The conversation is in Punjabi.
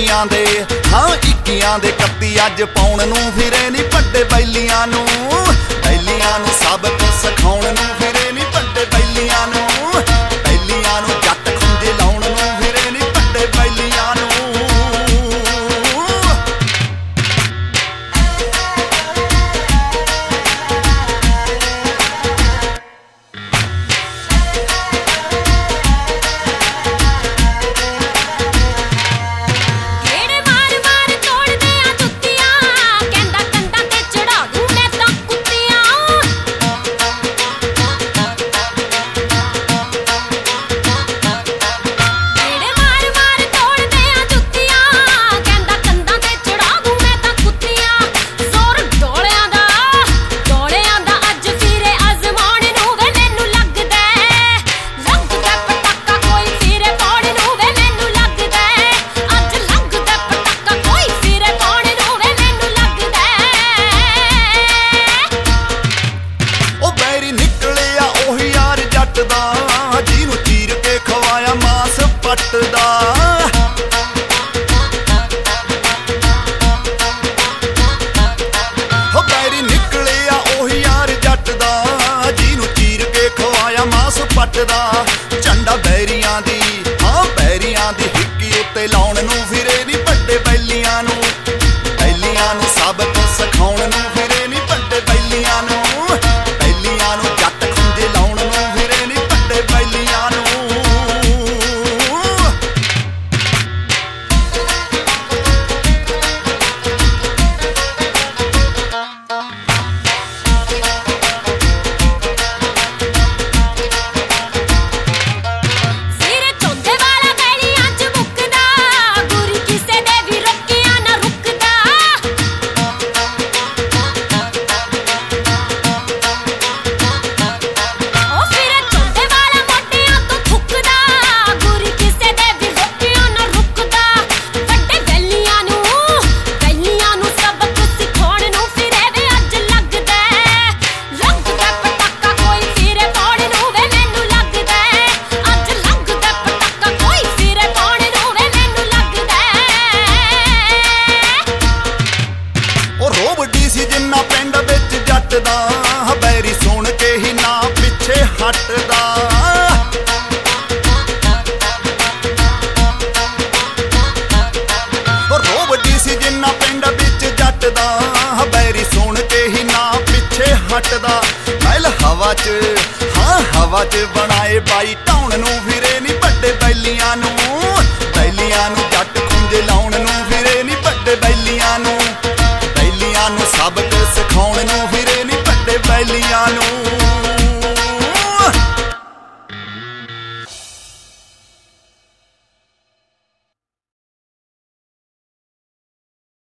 21 ਦੇ ਹਾਂ 21 ਦੇ 31 ਅੱਜ ਪਾਉਣ ਨੂੰ ਫਿਰੇ ਨੀ ਵੱਡੇ ਬੈਲੀਆਂ ਨੂੰ ਸਭ ਕੁਝ ਸਿਖਾਉਣ ਨੂੰ ਫਿਰੇ ਨੀ ਵੱਡੇ ਬੈਲੀਆਂ ਨੂੰ ਜੱਟ ਖੁੰਝੇ ਲਾਉਣ ਨੂੰ ਫਿਰੇ ਨੀ ਵੱਡੇ ਬੈਲੀਆਂ ਨੂੰ। ਜਿਹਨੂੰ ਚੀਰ ਕੇ ਖਵਾਇਆ ਮਾਸ ਪੱਟਦਾ ਹੋ ਬੈਰੀ ਨਿਕਲਿਆ ਉਹੀ ਯਾਰ ਜੱਟ ਦਾ ਜਿਹਨੂੰ ਚੀਰ ਕੇ ਖਵਾਇਆ ਮਾਸ ਪੱਟਦਾ। ਝੰਡਾ ਬੈਰੀਆਂ ਦੀ ਹਾਂ ਬੈਰੀਆਂ ਦੀ ਹਿੱਕੀ ਉੱਤੇ ਲਾਉਣ ਨੂੰ ਫਿਰੇ ਨੀ ਵੱਡੇ ਬੈਲੀਆਂ ਨੂੰ ਸਭ ਕੁਝ ਸਿਖਾਉਣ ਨੂੰ ਫਿਰੇ ਨੀ ਵੱਡੇ ਬੈਲੀਆਂ ਨੂੰ ਜੱਟ ਖੁੰਝੇ ਲਾਉਣ ਨੂੰ ਫਿਰੇ ਨੀ ਵੱਡੇ ਬੈਲੀਆਂ ਨੂੰ। ਜਿੰਨਾ ਪਿੰਡ ਵਿੱਚ ਜੱਟ ਦਾ ਬੈਰੀ ਸੁਣ ਕੇ ਹੀ ਨਾ ਪਿੱਛੇ ਹਟਦਾ ਰੋਵਡੀ ਸੀ ਜਿੰਨਾ ਪਿੰਡ ਵਿੱਚ ਜੱਟ ਦਾ ਬੈਰੀ ਸੁਣ ਕੇ ਹੀ ਨਾ ਪਿੱਛੇ ਹਟਦਾ। ਮਹਿਲ ਹਵਾ 'ਚ ਬਣਾਏ ਬਾਈ ਢਾਉਣ ਨੂੰ ਫਿਰੇ ਨੀ ਵੱਡੇ ਬੈਲੀਆਂ ਨੂੰ